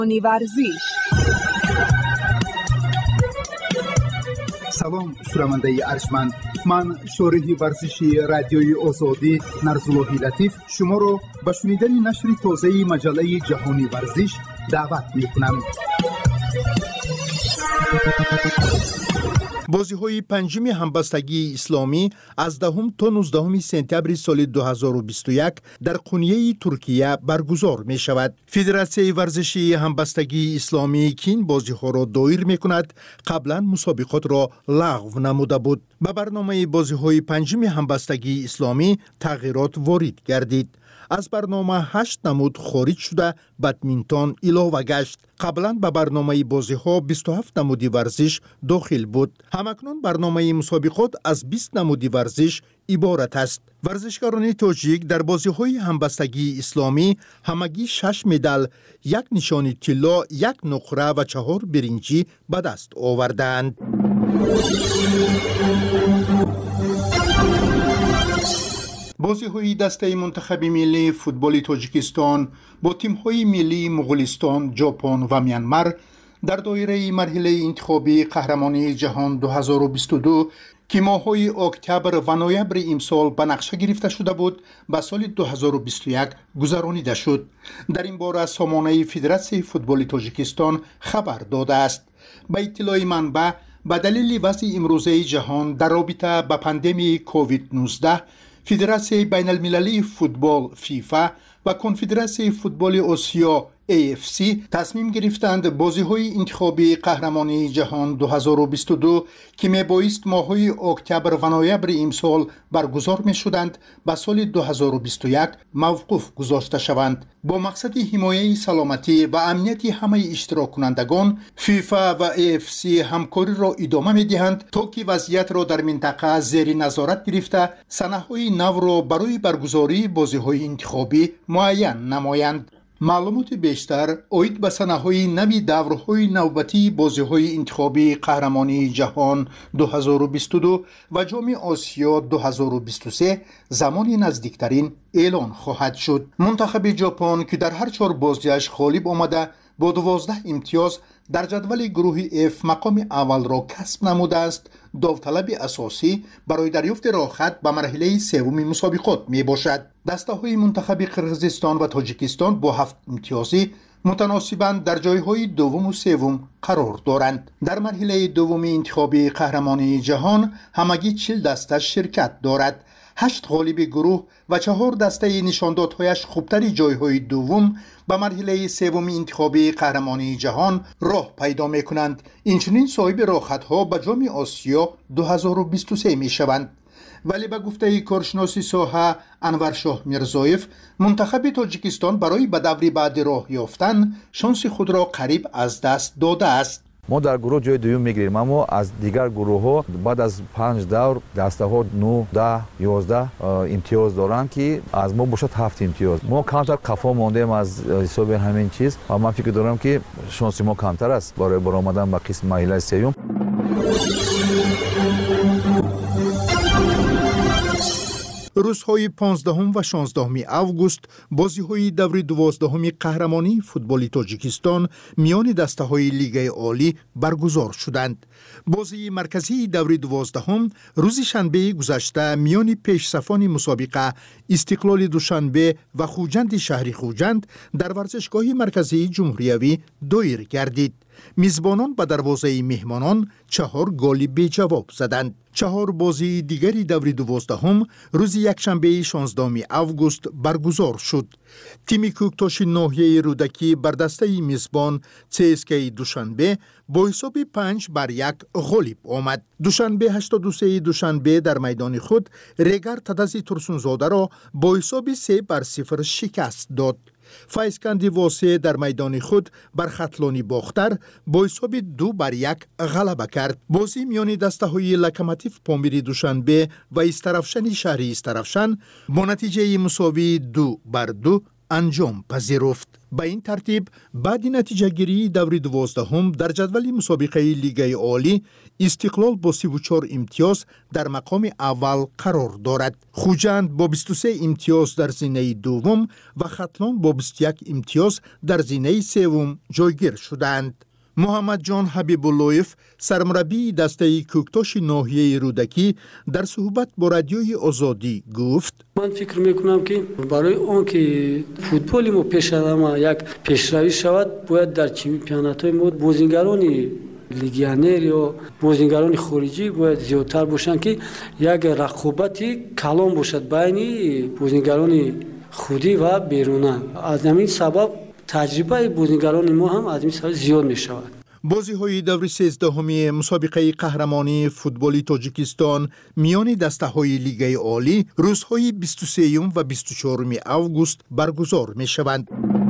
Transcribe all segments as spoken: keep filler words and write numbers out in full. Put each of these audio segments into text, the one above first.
ورزش. سلام شنونده ارجمند، من شارح ورزشی رادیوی آزادی نرزاللهی لطیف شما را به شنیدن نشر تازه مجله جهانی ورزش دعوت می‌کنم. بازی‌های پنجم همبستگی اسلامی از دهم تا نوزدهم سپتامبر سال دو هزار و بیست و یک در قونیه ترکیه برگزار می شود. فدراسیون ورزشی همبستگی اسلامی که این بازی‌ها را دایر می کند قبلا مسابقات را لغو نموده بود. به برنامه بازی‌های پنجم همبستگی اسلامی تغییرات وارد گردید. از برنامه هشت نمود خارج شده بدمینتون علاوه گشت. قبلا به برنامه بازی ها بیست و هفت نمودی ورزش داخل بود. همکنون برنامه مسابقات از بیست نمودی ورزش عبارت است. ورزشکاران تاجیک در بازی های همبستگی اسلامی همگی شش مدال، یک نشانی طلا، یک نقره و چهار برنجی به دست آوردند. بازی‌های دسته منتخب ملی فوتبال تاجیکستان با تیم‌های ملی مغولستان، ژاپن و میانمار در دایره مرحله انتخابی قهرمانی جهان دو هزار و بیست و دو که ماه‌های اکتبر و نوامبر امسال به نقشه گرفته شده بود، به سال دو هزار و بیست و یک گذرانیده شد. در این باره سامانه فدراسیون فوتبال تاجیکستان خبر داده است. به اطلاع منبع، به دلیل وضع امروزه جهان در رابطه با پاندمی کووید نوزده، فدراسیون بین المللی فوتبال فیفا و کنفدراسیون فوتبال آسیا ای اف سی تصمیم گرفتند بازی‌های انتخابی قهرمانی جهان دو هزار و بیست و دو که میبایست ماه‌های اکتبر و نوامبر امسال برگزار می‌شدند به سال دو هزار و بیست و یک موقوف گذاشته شوند. با مقصد حمایت سلامتی و امنیت همه اشتراک کنندگان، فیفا و ای اف سی همکاری را ادامه می‌دهند تا که وضعیت را در منطقه زیر نظارت گرفته سنه‌های نو را برای برگزاری بازی‌های انتخابی معین نمایند. معلومات بیشتر اوید به سنه‌های نوی دورهای نوبتی بازی‌های انتخابی قهرمانی جهان دو هزار و بیست و دو و جام آسیا دو هزار و بیست و سه زمان نزدیکترین اعلان خواهد شد. منتخب ژاپن که در هر چهار بازیش غالب آمده با دوازده امتیاز در جدول گروه اف مقام اول را کسب نموده است، داوطلب اساسی برای دریافت راحت به مرحله سوم مسابقات می باشد. دسته های منتخب قرقیزستان و تاجیکستان با هفت امتیازی متناسباً در جایهای دوم و سوم قرار دارند. در مرحله دوم انتخابی قهرمانی جهان همگی چهل دسته شرکت دارد. هشت غالب گروه و چهار دسته نشاندادهایش خوبتری جایهای دوم به مرحله سوم انتخابی قهرمانی جهان راه پیدا می کنند. اینچنین صاحب راحت ها به جام آسیا دو هزار و بیست و سه می شوند. ولی به گفته کارشناس ساحه انور شاه میرزایف، منتخب تاجیکستان برای به دور بعد راه یافتن شانس خود را قریب از دست داده است. ما در گروه جای دوم میگیریم، اما از دیگر گروه ها بعد از پنج دور دسته ها نه ده یازده امتیاز دارند که از ما باشد هفت امتیاز. ما کمتر قفا ماندیم از حساب همین چیز و من فکر دارم که شانس ما کمتر است برای برآمدن به قسم مرحله سوم. روزهای پانزدهم و شانزدهم اوگوست بازی‌های دور دوازدهم قهرمانی فوتبال تاجیکستان میان دسته‌های لیگ عالی برگزار شدند. بازی مرکزی دور دوازدهم روز شنبه گذشته میان پیشصفان مسابقه استقلال دوشنبه و خوجند شهر خوجند در ورزشگاه مرکزی جمهوریوی دایر گردید. میزبانان به دروازه مهمانان چهار گل بی جواب زدند. چهار بازی دیگری دور دوازدهم روز یکشنبه شانزدهم اوگوست برگزار شد. تیم کوکتاش ناحیه رودکی بر دسته میزبان سی اس کی دوشنبه با حساب پنج بر یک غالب آمد. دوشنبه هشتاد و سه دوشنبه در میدان خود ریگر تدزی ترسونزاده را با حساب سه بر صفر شکست داد. فایزکندی واسه در میدان خود بر خطلانی باختر با حساب دو بر یک غلبه کرد. بازی میان دسته های لکماتیف پامیری دوشنبه و استرافشن شهری استرافشن با نتیجه مساوی دو بر دو انجام پذیرفت. به این ترتیب بعد نتیجه گیری دور دوازدهم در جدول مسابقه لیگ عالی استقلال با سی و چهار امتیاز در مقام اول قرار دارد. خوجند با بیست و سه امتیاز در زینه دوم و ختلان با بیست و یک امتیاز در زینه سوم جایگیر شدند. محمد جان حبیب اللهیف سرمربی دسته کوکتاش ناحیه رودکی در صحبت با رادیوی آزادی گفت: من فکر میکنم که برای آن که فوتبال ما پیشرو یک پیشروی شود باید در چمپیونات های ما بازیگران لیگیونر یا بازیگران خارجی باید زیادتر باشند که یک رقابتی کلان باشد بین بازیگران خودی و بیرونه. از همین سبب تجربه بازیگران ما هم از این سال زیاد می شود. بازی های دور سیزدهمی مسابقه قهرمانی فوتبالی تاجیکستان میان دسته های لیگ عالی روزهای بیست و سه و بیست و چهار آگوست برگزار می شوند.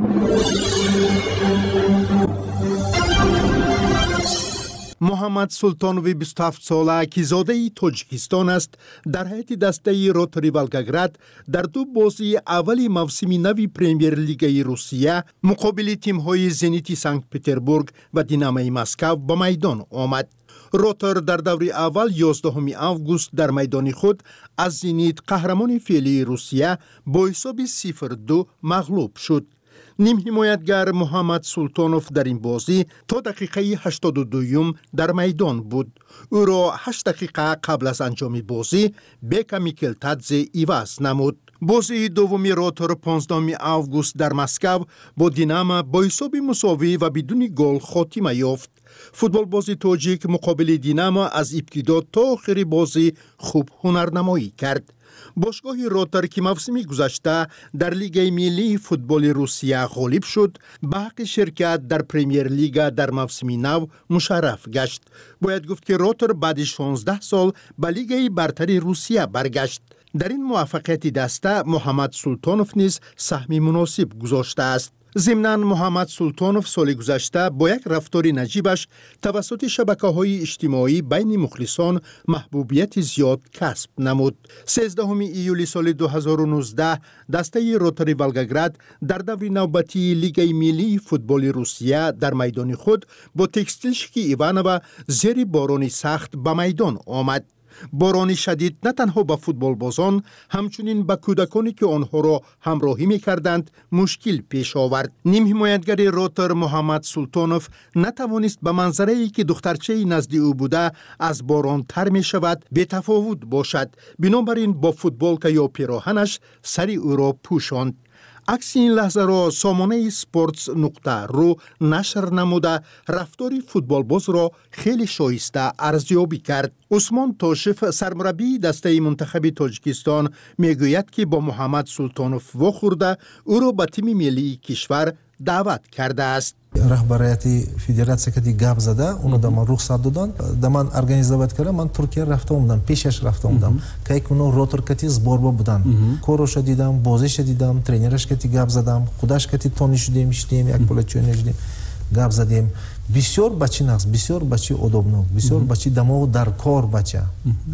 محمد سلطانوی بیست و هفت ساله که زاده تاجیکستان است در هیئت دسته روتری ولگاگراد در دو بازی اولی موسم نو پرمیر لیگ روسیه مقابل تیم‌های زنیت سنت پتربورگ و دینامو مسکو به میدان آمد. روتر در دور اول یازدهم آگوست در میدان خود از زنیت قهرمان فعلی روسیه با حساب صفر دو مغلوب شد. نیم حمایتگر محمد سلطانوف در این بازی تا دقیقه هشتاد و دو در میدان بود. او را هشت دقیقه قبل از انجام بازی بیکا میکلتادزه عوض نمود. بازی دومی روتر پانزدهم آگوست در مسکو با دینامو با حساب مساوی و بدون گل خاتمه یافت. فوتبال بازی تاجیک مقابل دینامو از ابتدا تا آخر بازی خوب هنرنمایی کرد. باشگاه روتر که موسم گذشته در لیگ ملی فوتبال روسیه غالب شد به حق شرکت در پرمیر لیگ در موسم نو مشرف گشت. باید گفت که روتر بعد شانزده سال به لیگ برتر روسیه برگشت. در این موفقیت دسته محمد سلطانوف نیز سهم مناسب گذاشته است. ضمناً محمد سلطانوف سال گذشته با یک رفتار نجیبش توسط شبکه‌های اجتماعی بین مخلصان محبوبیت زیاد کسب نمود. سیزدهم ایولی سال دو هزار و نوزده دسته روتری ولگاگراد در دور نوبتی لیگ ملی فوتبال روسیه در میدان خود با تکستیلشکی ایوانووا زیر باران سخت به میدان آمد. باران شدید نه تنها به فوتبال بازان همچنین به کودکانی که آنها را همراهی می کردند مشکل پیش آورد. نیم حمایتگر روتر محمد سلطانوف نتوانست به منظره ای که دخترچه نزد او بوده از باران تر می شود بی تفاوت باشد. بنابراین با فوتبال که یا پیراهنش سری او را پوشاند. عکس این لحظه را سامانه سپورتس نقطه رو نشر نموده رفتار فوتبال باز را خیلی شایسته ارزیابی کرد. عثمان تاشف سرمربی دسته منتخب تاجیکستان میگوید که با محمد سلطانوف واخورده او را به تیم ملی کشور دعوت کرده است. رهبریت فدراسیه که دی گپ زده اونو در من رخصت دادن در من ارگانیزovat کردم. من ترکیه رفته بودم پیشش رفته بودم که یک اونو روتر کتی زبوربا بودن کوروش دیدم بازیش دیدم ترینرش کتی گپ زدم خودش کتی تونی شدیم شدیم یک پول چوی نشدیم گپ زدیم. بسیار بچه نقص بسیار بچه ادبناک بسیار بچه دماغ در کار بچه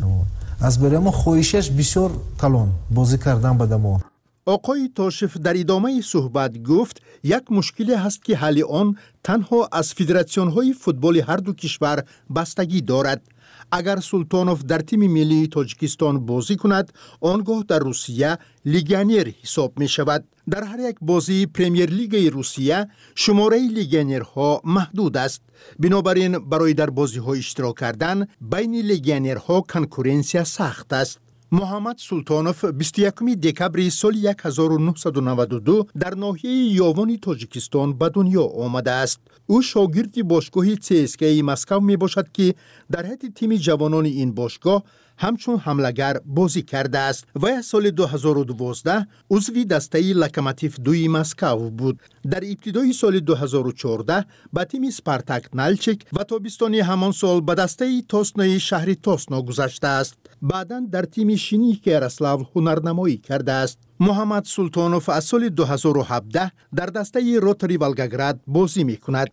از برای خویشش بسیار کلان بازی کردن به دماغ. آقای تاشف در ادامه صحبت گفت یک مشکلی هست که حل آن تنها از فدراسیون های فوتبال هر دو کشور بستگی دارد. اگر سلطانوف در تیم ملی تاجیکستان بازی کند آنگاه در روسیه لیگیونر حساب می شود. در هر یک بازی پرمیر لیگ روسیه شماره لیگیونرها محدود است. بنابراین برای در بازی ها اشتراک کردن بین لیگیونرها کنکورنسیا سخت است. محمد سلطانوف بیست و یکم دکبر سال هزار و نهصد و نود و دو در ناحیه یاوان تاجیکستان به دنیا آمده است. او شاگرد باشگاه سی اس کے مسکو می باشد که در هیئت تیم جوانان این باشگاه همچون حملگر بازی کرده است و از سال دو هزار و دوازده عضو دسته لوکوموتیو دوی مسکو بود. در ابتدای سال دو هزار و چهارده به تیم سپارتاک نالچیک و تابستان همان سال به دسته تاسنای شهر تاسنا گذشته است. بعداً در تیم شینیک یاروسلاو هنرنمایی کرده است. محمد سلطانوف از سال دو هزار و هفده در دسته روتری ولگاگراد بازی می کند.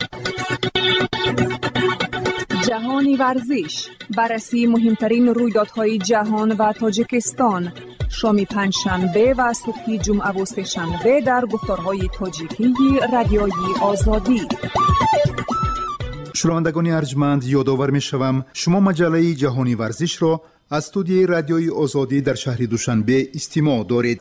جهانی ورزش، بررسی مهمترین رویدادهای جهان و تاجیکستان، شام پنجشنبه و صبح جمعه و سه شنبه در گفتارهای تاجیکی رادیویی آزادی. شنوندگان ارجمند، یادآور می‌شوم شما مجله جهانی ورزش را از استودیوی رادیویی آزادی در شهر دوشنبه استماع دارید.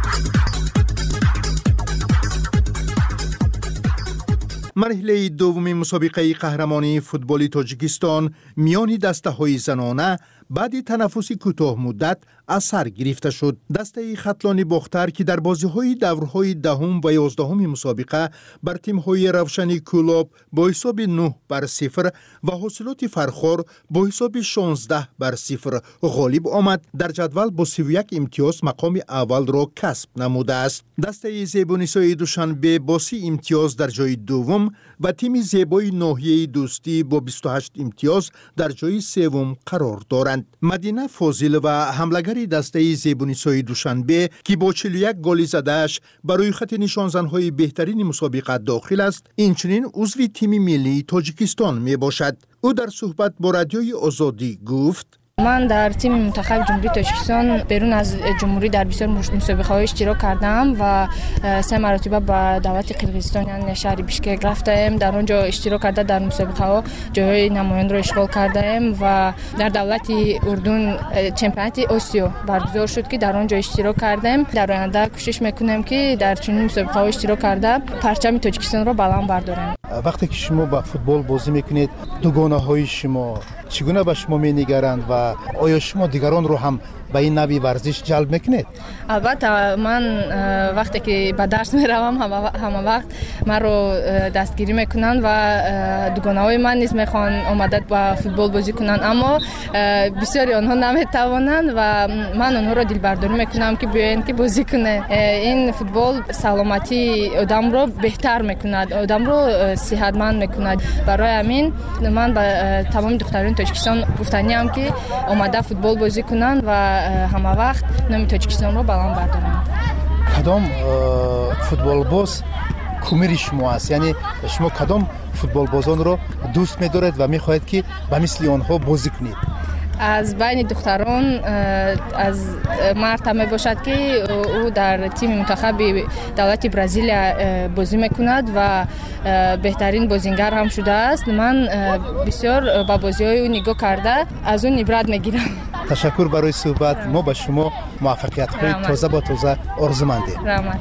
مرحله دوم مسابقه قهرمانی فوتبال تاجیکستان میان دسته‌های زنانه بعد تنفس کوتاه مدت از سر گرفته شد. دسته خطلان باختر که در بازی‌های دورهای دهم و یازدهم مسابقه بر تیم‌های روشنی کلوب با حساب نه بر صفر و حاصلات فرخار با حساب شانزده بر صفر غالب آمد، در جدول با سی و یک امتیاز مقام اول را کسب نموده است. دسته زیبانسای دوشنبه با سی امتیاز در جای دوم و تیم زیبای ناحیه دوستی با بیست و هشت امتیاز در جای سوم قرار دارند. مدینه فاضل و حملگر دسته زیبانسای دوشنبه که با چهل و یک گل زده‌اش برای خط نشانزن‌های بهترین مسابقه داخل است، اینچنین عضو تیم ملی تاجیکستان می باشد. او در صحبت با رادیوی آزادی گفت: من در تیم منتخب جمهوری تاجیکستان بیرون از جمهوری در بسیار مسابقه‌های اشتراک کردم و سه مرتبه به دولت قرقیزستان یعنی شهر بیشکک رفتم. در آنجا اشتراک کرده در مسابقه‌ها جای نماینده را اشغال کردم و در دولت اردن چمپیونات آسیا برگزار شد که در آنجا اشتراک کردم. در آینده کوشش میکنم که در چنین مسابقه‌ها اشتراک کرده پرچم تاجیکستان را بلند بردارم. وقتی که شما با فوتبال بازی میکنید، دوگانه‌های شما چگونه به شما می‌نگرند و آیا شما دیگران رو هم به این نوع ورزش جلب میکنید؟ البته من وقتی که به درس میروم همه وقت من رو دستگیری میکنن و دوگانه‌های من نیز میخوان آمدن با فوتبال بازی کنن، اما بسیاری آنها نمیتوانند و من آنها رو دلبرداری میکنم که بیاین که بازی کنه. این فوتبال سلامتی آدم رو بهتر میکند، آدم رو صحتمند میکند. برای همین من به تمام دختران تاجیکستان گفتنیم که آمده فوتبال بازی کنن و همه وقت نام تاجیکستان رو بلند بردارن. کدام فوتبال باز کمیر شما است؟ یعنی شما کدام فوتبال بازان رو دوست می‌دارید و می‌خواهید که به مثل آنها بازی کنید؟ از بین دختران از مرد می باشد که او در تیم منتخب دولت برزیل بازی میکند و بهترین بازیگر هم شده است. من بسیار با بازی‌های او نگاه کرده از اون عبرت میگیرم. تشکر برای صحبت. ما به شما موفقیت‌های تازه با تازه آرزومندیم. رحمت.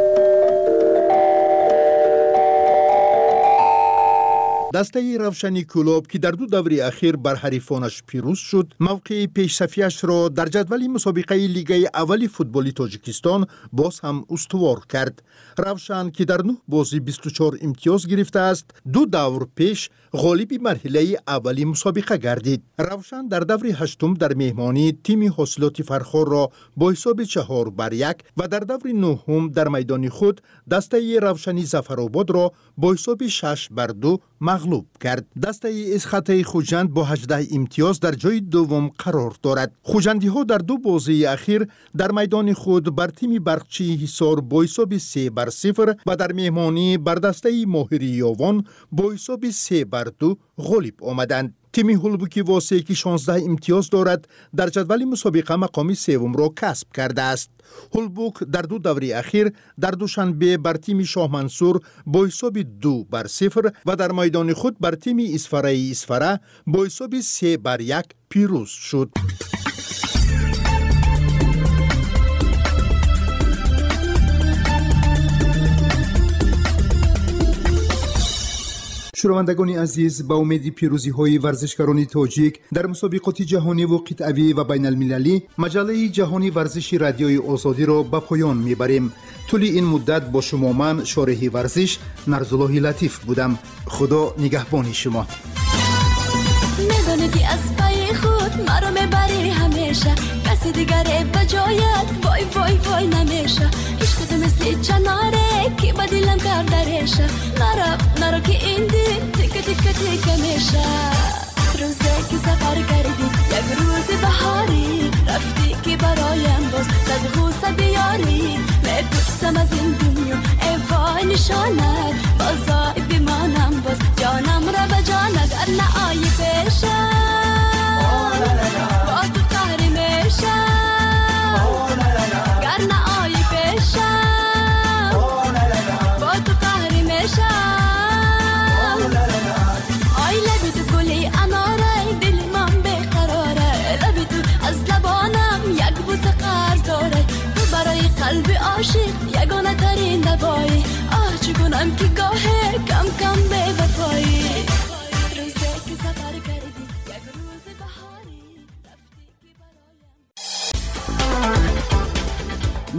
دسته روشنی کلوب که در دو دوره اخیر بر حریفانش پیروز شد، موقع پیش‌صفیش را در جدول مسابقه لیگ اول فوتبال تاجیکستان باز هم استوار کرد. روشن که در نه بازی بیست و چهار امتیاز گرفته است، دو دور پیش غالب مرحله اولی مسابقه گردید. روشن در دور هشتم در مهمانی تیم حاصلات فرخار را با حساب چهار بر یک و در دور نهم در میدان خود دسته روشنی ظفرآباد را با حساب شش بر دو مغلوب کرد. دسته اسخط خوجند با هجده امتیاز در جای دوم قرار دارد. خوجندی ها در دو بازی اخیر در میدان خود بر تیم برقچی حصار با حساب سه بر صفر و در مهمانی بر دسته ماهری یاوان با حساب سه بر دو غالب آمدند. تیم هولبوکی واسه که شانزده امتیاز دارد در جدول مسابقه مقام سوم را کسب کرده است. هولبوک در دو دوره اخیر در دوشنبه بر تیم شاه منصور با حساب دو بر صفر و در میدان خود بر تیم اسفره اسفره با حساب سه بر یک پیروز شد. شنوندگان عزیز، با امید پیروزی های ورزشکاران تاجیک در مسابقات جهانی و قطعی و بین المللی، مجله جهانی ورزشی رادیوی آزادی را به پایان میبریم. طول این مدت با شما من شارح ورزش نرزالله لطیف بودم. خدا نگهبان شما. میدونی که از پای خود مرا میبری همیشه، کسی دیگره بجایت وای وای وای نمیشه. هیچ کدوم مثل چناره که با دلم کردرشه، نرا نرا که این دل تیکه تیکه تیکه میشه. روزه که سفر کردی یک روز بهاری، رفتی که برایم باز زد غوصه بیاری. میپرسم از این دنیا ای وای نشانت، بازای بیمانم باز جانم را به جانت. ار نه آیی پیشم با تو قهری میشم.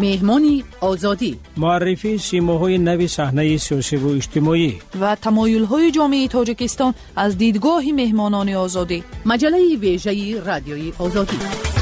مهمان آزادی، معرفی سیماهای نو صحنه سیاسی و اجتماعی و تمایل‌های جامعه تاجیکستان از دیدگاه مهمانان آزادی. مجله ویژه رادیوی آزادی.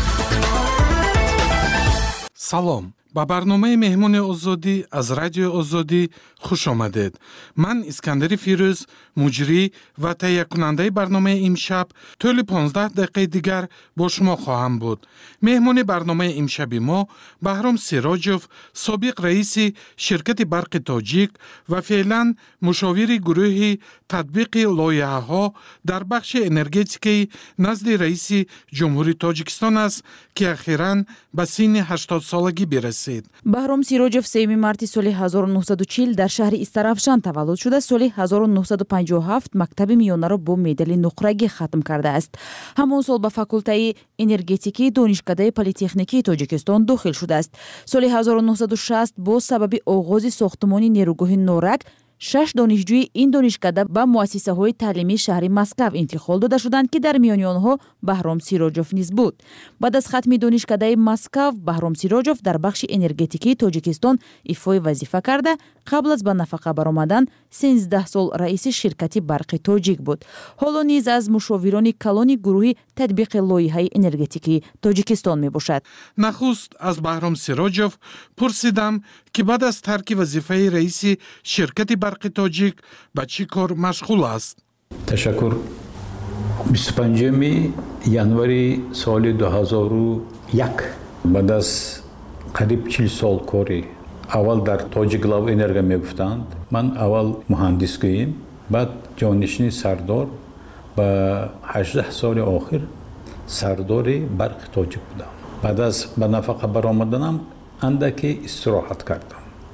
سلام، با برنامه مهمان آزادی از رادیو آزادی خوش آمدید. من اسکندر فیروز، مجری و تهیه کننده برنامه امشب، طول پانزده دقیقه دیگر با شما خواهم بود. مهمان برنامه امشب ما بهرام سیراجوف، سابق رئیس شرکت برق تاجیک و فعلا مشاور گروه تطبیق لایحه‌ها در بخش انرژتیکی نزد رئیس جمهوری تاجیکستان است که اخیراً به سن هشتاد سالگی برسید. بهرام سیراجوف سوم مارت سال هزار و نهصد و چهل در شهر استرافشان تولد شده. سال هزار و نهصد و پنجاه و هفت مکتب میانه را با مدال نقرگی ختم کرده است. همان سال به فاکولته انرژتیکی دانشکده پلی‌تکنیکی تاجیکستان داخل شده است. سال هزار و نهصد و شصت با سبب آغاز ساختمان نیروگاه نورک شش دانشجوی این دانشکده به مؤسسه های تعلیمی شهر مسکو انتقال داده شدند که در میان آنها بهرام سیراجوف نیز بود. بعد از ختم دانشکده مسکو، بهرام سیراجوف در بخش انرژتیکی تاجیکستان ایفای وظیفه کرده. قبل از به نفقه برآمدن سیزده سال رئیس شرکت برق تاجیک بود. حالا نیز از مشاوران کلان گروه تطبیق لایحه انرژتیکی تاجیکستان می باشد. نخست از بهرام سیراجوف پرسیدم که بعد از ترک وظیفه رئیس شرکت برق تاجیک به چی کار مشغول است؟ تشکر. بیست و پنجم ینوری سال دو هزار و یک بعد از قریب چهل سال کاری اول در تاجیک لاو انرژی میگفتند. من اول مهندس گویم، بعد جانشین سردار و هجده سال آخر سردار برق تاجیک بودم. بعد از به نفقه برآمدنم اندکی استراحت کردم.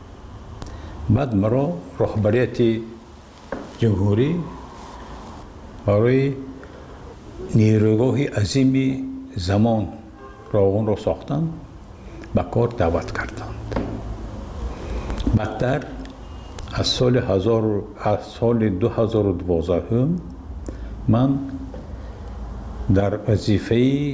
بعد مرا رهبریت جمهوری برای نیروگاه عظیم زمان راغون را ساختند، به کار دعوت کردند. بعدتر از سال هزار از سال دو هزار و دوازده من در وظیفه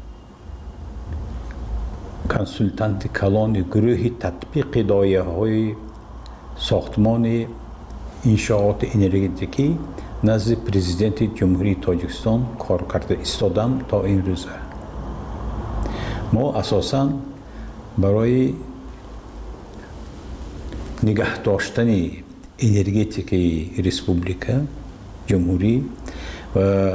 کنسولتانت کلان گروه تطبیق لایحه‌های ساختمان انشاءات انرژتیکی نزد پرزیدنت جمهوری تاجیکستان کار کرده ایستادم تا این روزه. ما اساساً برای نگه داشتن انرژتیکی ریسپوبلیکا جمهوری و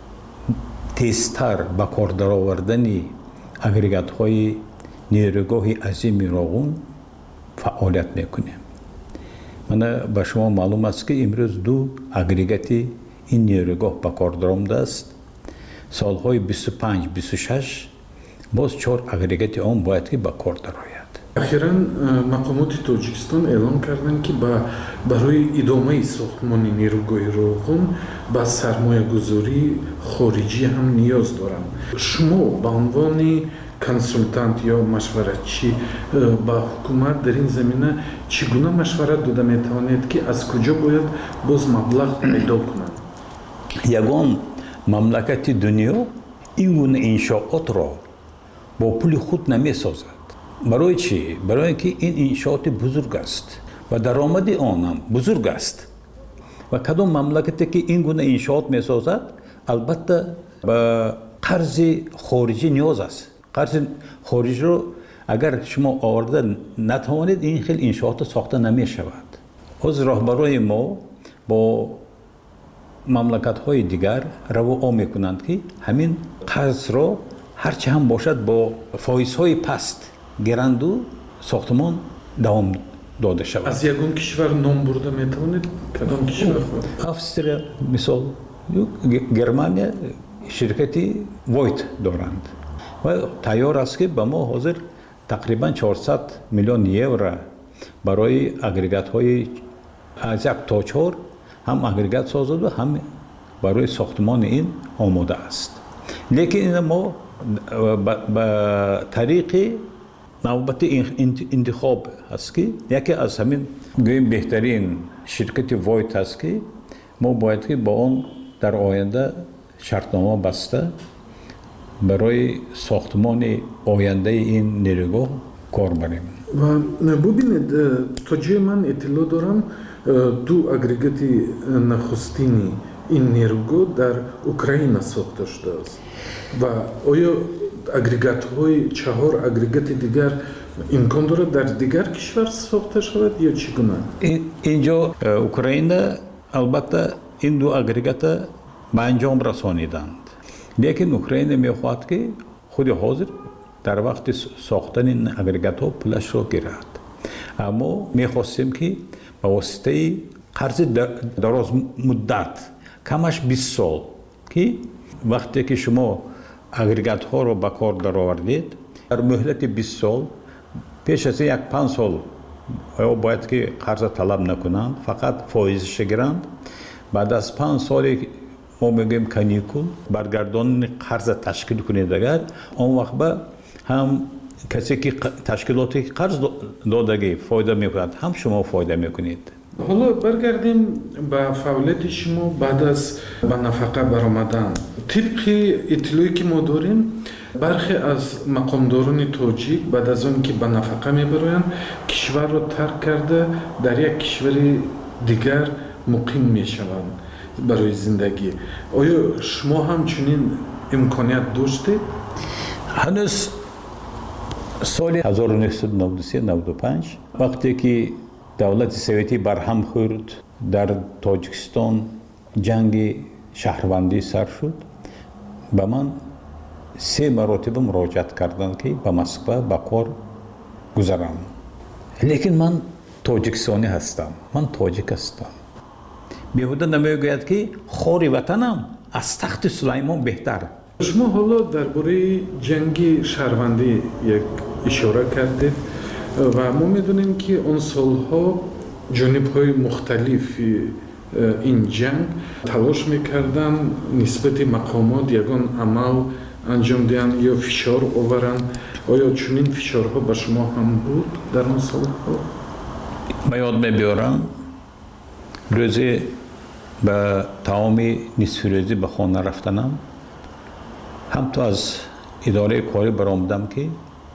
تیزتر به کار درآوردن اگریگات‌های نیروگاه عظیم راغون فعالیت میکنیم. من به شما معلوم است که امروز دو اگریگات این نیروگاه به کار درآمده است. سالهای بیست و پنج بیست و شش باز چهار اگریگات آن باید که به کار درآید. اخیراً مقامات تاجیکستان اعلام کردند که برای ادامه ساختمان نیروگاه راغون با سرمایه گذاری خارجی هم نیاز دارند. شما به عنوان کنسولتانت یا مشورتچی با حکومت در این زمینه چگونه مشورت داده میتوانید که از کجا باید باز مبلغ پیدا کنند؟ یگان مملکت دنیا این گونه انشاءات را با پول خود نمیسازد. برای چی؟ برای اینکه این انشاءات بزرگ است و درآمد آن هم بزرگ است و کدام مملکتی که این گونه انشاءات میسازد البته به قرض خارجی نیاز است. قرض خارجی رو اگر شما آورده نتوانید این خیلی انشاءات ساخته نمی شود. از راهبرای ما با مملکت های دیگر رو آمی کنند که همین قرض را هرچه هم باشد با فایز های پست گرند و ساختمان دوام داده شود. از یکون کشور نام برده میتوانید؟ کدام کشور؟ افسریا مثال گرمانیا شرکتی وایت دارند و تیار است که به ما حاضر تقریبا چهارصد میلیون یورو برای اگریگات های از یک تا چهار هم اگریگات سازد و هم برای ساختمان این آماده است. لیکن ما به طریق نوبت انتخاب هست که یکی از همین گویم بهترین شرکت وایت هست که ما باید که با آن در آینده شرطنامه بسته برای ساختمان آینده این نیروگاه کار بریم. ва бубинед то ҷои ман иттилоъ дорам ду агрегати нахустини ин нерӯгоҳ дар Украина сохта шудааст ва оё агрегатҳои чаҳор агрегати дигар имкон дорад дар дигар кишвар сохта шавад ё чӣ гуна? Инҷо Украина албатта ин ду агрегата ба анҷом расониданд. Лекин Украина мехоҳад ки худи ҳозир дар вақти сохтани ин агрегатҳо пулашро гирад. Аммо мехостем ки ба воситаи қарзи дарозмуддат камаш бист сол ки вақте ки шумо агрегатҳоро ба кор даровардед дар муҳлати бист сол пеш аз як панҷ сол бояд ки қарза талаб накунанд, фақат фоизаша гиранд. баъд аз панҷ соли мо мегӯем каникул баргардонини қарза ташкил кунед агар он вақт ба ҳам касе ки ташкилоте ки қарз додагӣ фоида мекунад ҳам шумо фоида мекунед. ҳоло баргардем ба фаъолияти шумо баъд аз ба нафақа баромадан. тибқи иттилоъе ки мо дорем бархе аз мақомдорони тоҷик баъд аз он ки ба нафақа мебароянд кишварро тарк карда дар як кишвари дигар муқим мешаванд барои зиндагӣ. оё шумо ҳам чунин имконият доштед? ҳанӯз соли ҳазору нуҳсаду навду се навду панҷ вақте ки давлати советӣ барҳам хӯрд дар Тоҷикистон ҷанги шаҳрвандӣ сар шуд, ба ман се маротиба муроҷиат карданд ки ба Москва ба кор гузарам. Лекин ман тоҷикистонӣ ҳастам, ман тоҷик ҳастам. беҳуда намегӯяд ки хори ватанам аз тахти Сулаймон беҳтар. шумо ҳоло дар бораи ҷанги шаҳрвандӣ як ишора кардед ва мо медонем ки он солҳо ҷонибҳои мухталифи ин ҷанг талош мекарданд нисбати мақомот ягон амал анҷом диҳанд ё фишор оваранд. оё чунин фишорҳо ба шумо ҳам буд дар он солҳо? ба ёд мебиёрам рӯзе ба таоми нисфирӯзӣ ба хона рафтанам ҳам то аз идораи корӣ баромадам ки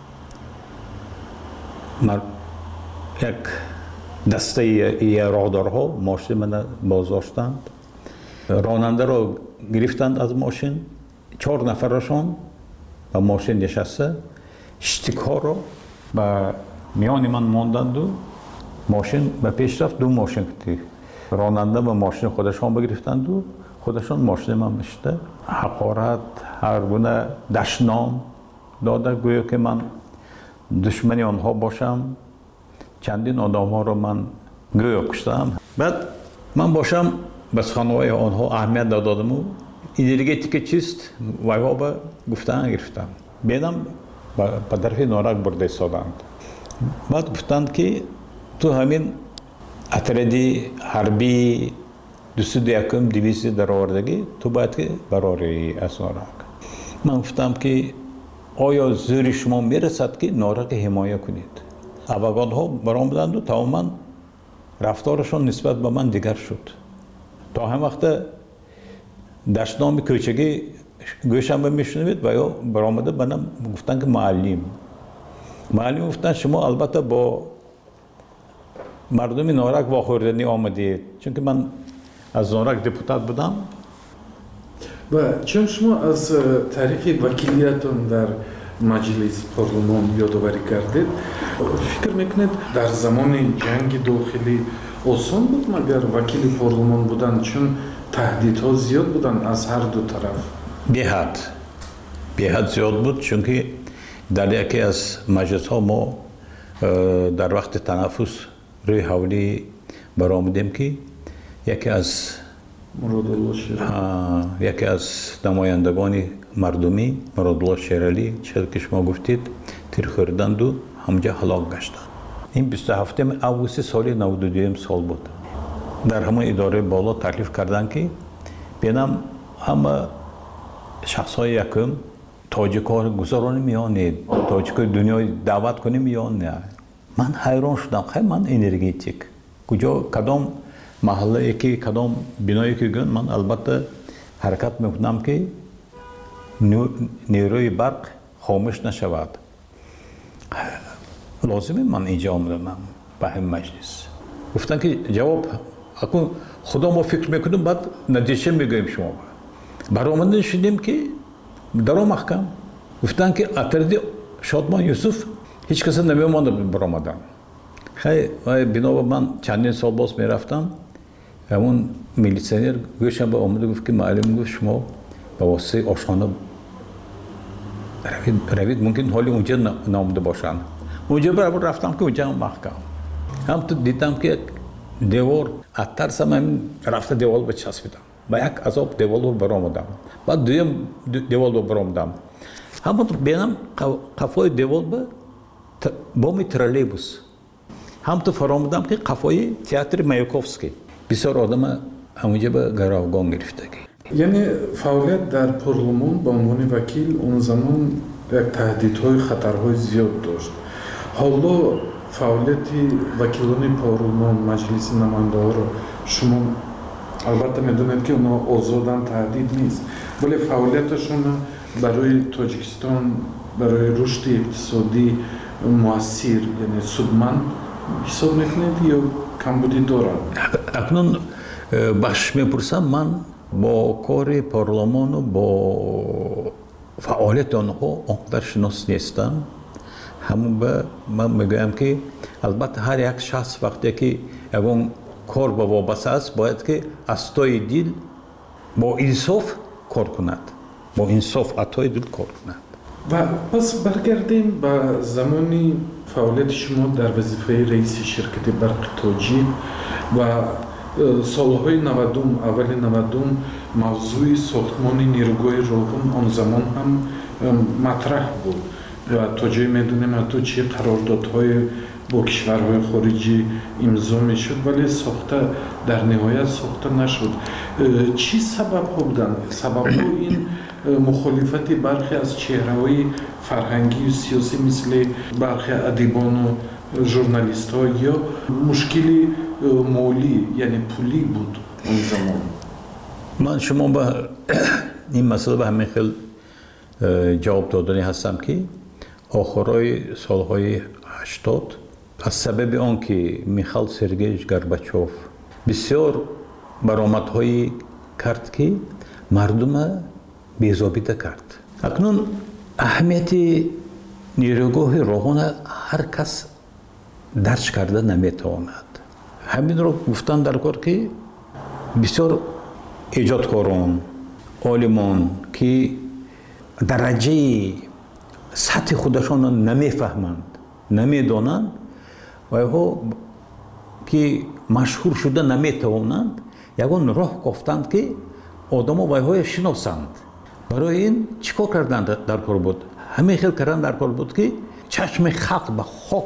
як дастаи роҳдорҳо мошини мана боздоштанд. ронандаро гирифтанд аз мошин, чор нафарашон ба мошин нишаста штикҳоро ба миёни ман монданду мошин ба пеш рафт. ду мошин ронанда ба мошини худашон бигирифтанду худашон мошини ман мешта ҳақорат ҳар гуна дашном дода гӯё ки ман душмани онҳо бошам. чандин одамҳоро ман гӯё куштам. баъд ман бошам ба суханҳои онҳо аҳамият додаму энергетика чист вайҳо ба гуфтан гирифтам. бедам ба тарафи норак бурда истоданд. баъд гуфтанд ки ту ҳамин атради ҳарбии дусуду якум дивизия даровардагӣ ту бояд ки барории аз норак. ман гуфтам ки оё зӯри шумо мерасад ки нораки ҳимоя кунед. аввагонҳо баромаданду тамоман рафторашон нисбат ба ман дигар шуд. то ҳам вақта даштноми кӯчагӣ гӯшам мешунавед ва ё баромада ба нам гуфтанд ки муаллим. муаллим гуфтанд шумо албатта бо мардуми норак вохӯрданӣ омадед, чунки ман аз норак депутат будам. ва чун шумо аз таърихи вакилиятон дар маҷлис парлумон ёдоварӣ кардед, фикр мекунед дар замони ҷанги дохилӣ осон буд магар вакили парлумон будан, чун таҳдидҳо зиёд буданд аз ҳар ду тараф? беҳад беҳад зиёд буд, чунки дар яке аз маҷлисҳо мо дар вақти танаффус рӯи ҳавлӣ баромадем ки яке аз яке аз намояндагони мардумӣ Муродулло Шералӣ чизе ки шумо гуфтед тир хӯрданду ҳамҷа ҳалок гаштанд. ин бисту ҳафтуми августи соли навду дуюм сол буд. дар ҳамон идораи боло таклиф карданд ки бинам ҳама шахсҳои якум тоҷикҳо гузаронем ё не, тоҷикҳои дунёи даъват кунем ё не. ман ҳайрон шудам. хай ман энергетик куҷо кадом маҳаллае ки кадом биное ки гӯн ман албатта ҳаракат мекунам ки нерӯи барқ хомӯш нашавад. лозиме ман инҷо омадам ба ҳамин маҷлис. гуфтанд ки ҷавоб акун худо мо фикр мекунем баъд натиҷа мегӯем шумо. баромадан шудем ки даро маҳкам гуфтанд ки атради Шодмон Юсуф ҳеҷ каса намемонда баромадан. хай бинобар ман чандин сол боз мерафтам, ҳамун милитсионер гӯшам ба омада гуфт ки маълим гуфт шумо ба воситаи ошхона равид, мумкин ҳоли унҷа наомада бошанд. унҷа барабар рафтам ки унҷа маҳкам. ҳамту дидам ки девор атарсам ҳамин рафта девор бачаспидам. ба як азоб деволро баромадам. баъд дуюм деволро баромадам. ҳамон бенам қафои девол ба боми троллейбус. ҳамту фаромадам ки қафои театри Маяковский. бисёр одама ҳамунҷа ба гаравгон гирифтагӣ. яъне фаъолият дар парлумон ба унвони вакил он замон як таҳдидҳои хатарҳои зиёд дошт. ҳоло фаъолияти вакилони парлумон, маҷлиси намояндаҳоро шумо албатта медонед ки онҳо озоданд, таҳдид нест, вале фаъолияташон барои Тоҷикистон, барои рушди иқтисодӣ муассир, яъне судманд ҳисоб мекунед ё камбудӣ дорад? акнун бахш мепурсам, ман бо кори парлумону бо фаъолияти онҳо онқадар шинос нестам. ҳамун ба ман мегӯям ки албатта ҳар як шахс вақте ки ягон кор ба вобаста аст, бояд ки аз тои дил бо инсоф кор кунад, бо инсоф атои дил кор кунад. ва пас баргардем ба замони фаъолияти шумо дар вазифаи раиси ширкати барқи тоҷик ва солҳои навадум, аввали навадум мавзӯи сохтмони нирӯгоҳи Ровун он замон ҳам матраҳ буд ва то ҷое медонем ҳатто чӣ қарордодҳое бо кишварҳои хориҷӣ имзо мешуд, вале сохта дар ниҳоят сохта нашуд. чӣ сабабҳо буданд? сабабҳои ин мухолифати бархе аз чеҳраҳои фарҳангию сиёсӣ мисли бархе адибону журналистҳо ё мушкили молӣ, яъне пулӣ буд он замон? ман шумо ба ин масъала ба ҳамин хел ҷавоб додани ҳастам ки охирои солҳои ҳаштод аз сабаби он ки Михаил Сергеевич Горбачёв бисёр баромадҳои кард ки мардума безобида кард. акнун аҳамияти нирӯгоҳи Ровуна ҳар кас дарч карда наметавонад. ҳаминро гуфтан дар кор ки бисёр эҷодкорон, олимон ки дараҷаи сатҳи худашонро намефаҳманд, намедонанд ва иҳо ки машҳур шуда наметавонанд, ягон роҳ кофтанд ки одамо ва иҳоро шиносанд. барои ин чӣ кор карданд дар кор буд? ҳамин хел кардан дар кор буд ки чашми халқ ба хок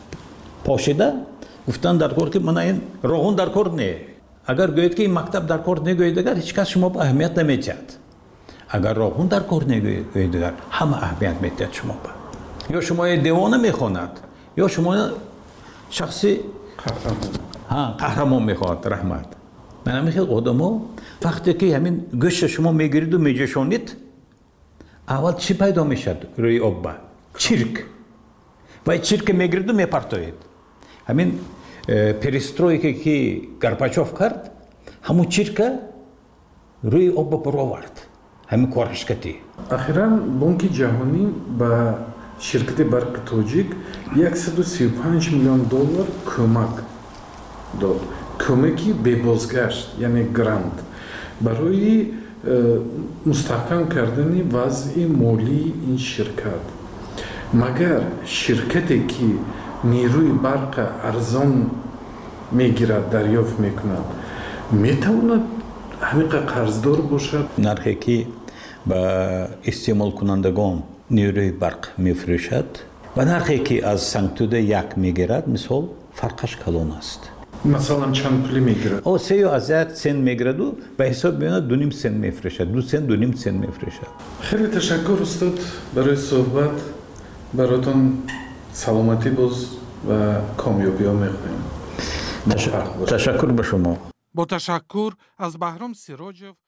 пошида гуфтанд дар кор ки мана ин Ровун дар кор не. агар гӯед ки ин мактаб дар кор негӯед агар ҳеҷ кас шумо ба аҳамият намедиҳад. агар Ровун дар кор негӯед агар ҳама аҳамият медиҳад шумо ба. ё шумо девона мехонад, ё шумо шахси қаҳрамон мехоҳад. раҳмат. ман ҳамин хел одамо вақте ки ҳамин гӯшта шумо мегириду меҷӯшонид, аввал чӣ пайдо мешад рӯи обба? чирк. ва чирка мегириду мепартоед. ҳамин перестройка ки Горбачёв кард, ҳамун чирка рӯи обба баровард. ҳамин корашкатӣ. ахиран Бонки ҷаҳонӣ ба ширкати барқи тоҷик яксаду сию панҷ миллион доллар кӯмак дод. кӯмаки бебозгашт, яъне грант, барои мустаҳкам кардани вазъи молии ин ширкат. магар ширкате ки нерӯи барқа арзон мегирад, дарёфт мекунад, метавонад ҳамиқа қарздор бошад? нархе ки ба истеъмолкунандагон нерӯи барқ мефурӯшад ва нархе ки аз сангтуда як мегирад, мисол фарқаш калон аст. масалан чанд пулӣ мегирад? о се ё аз як сент мегираду ба ҳисоб меёнад ду ним сент мефурӯшад, ду сент ду ним сент мефурӯшад. хеле ташаккур устод барои суҳбат. баротон саломатӣ боз ва комёбиҳо мехоҳем. ташаккур ба шумо. бо ташаккур аз Баҳром Сироҷев.